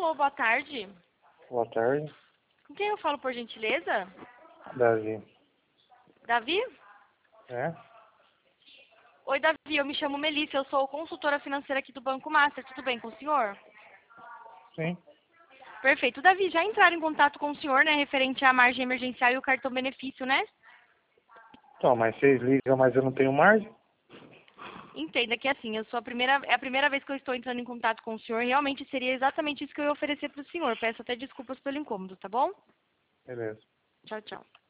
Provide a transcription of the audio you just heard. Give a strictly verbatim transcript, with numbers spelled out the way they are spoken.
Alô, boa tarde. Boa tarde. Com quem eu falo, por gentileza? Davi. Davi? É? Oi, Davi, eu me chamo Melissa, eu sou consultora financeira aqui do Banco Master. Tudo bem com o senhor? Sim. Perfeito. Davi, já entraram em contato com o senhor, né, referente à margem emergencial e o cartão benefício, né? Então, mas vocês ligam, mas eu não tenho margem? Entenda que assim, eu sou a primeira, é a primeira vez que eu estou entrando em contato com o senhor. Realmente seria exatamente isso que eu ia oferecer para o senhor. Peço até desculpas pelo incômodo, tá bom? Beleza. Tchau, tchau.